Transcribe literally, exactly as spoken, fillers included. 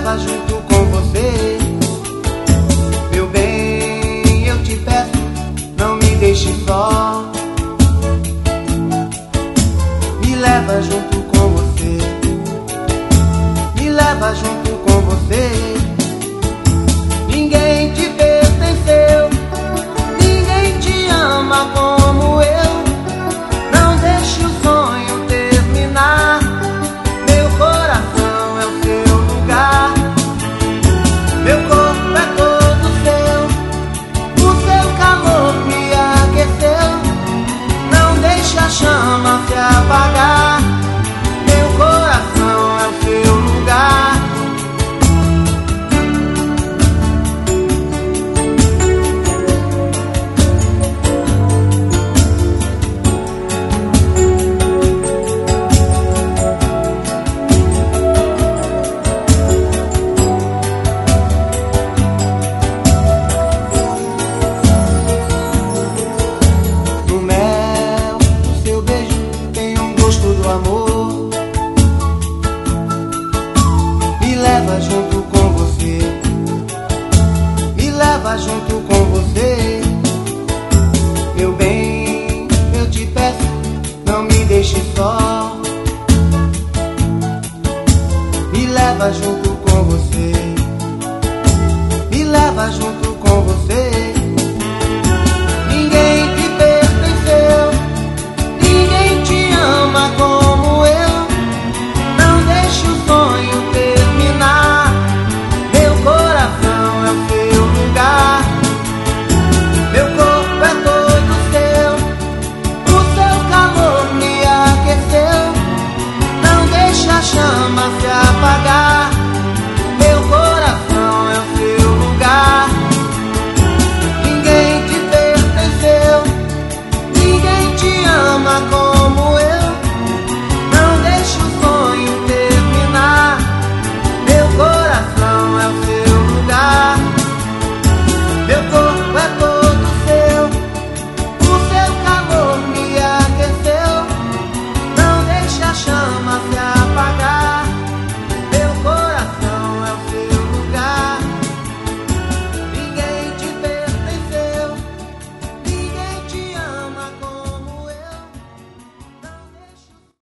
leva junto com você. Meu bem, eu te peço, não me deixe só. Me leva junto com você. Me leva junto com você. Ninguém te pertenceu, ninguém te ama como eu. Não deixe o sonho terminar. Meu coração é o seu lugar. Meu corpo é todo seu. O seu calor me aqueceu. Não deixe a chama se apagar. Meu coração é o seu lugar. Amor, me leva junto com você. Me leva junto com você. Meu bem, eu te peço, não me deixe só. Me leva junto com você. Me leva junto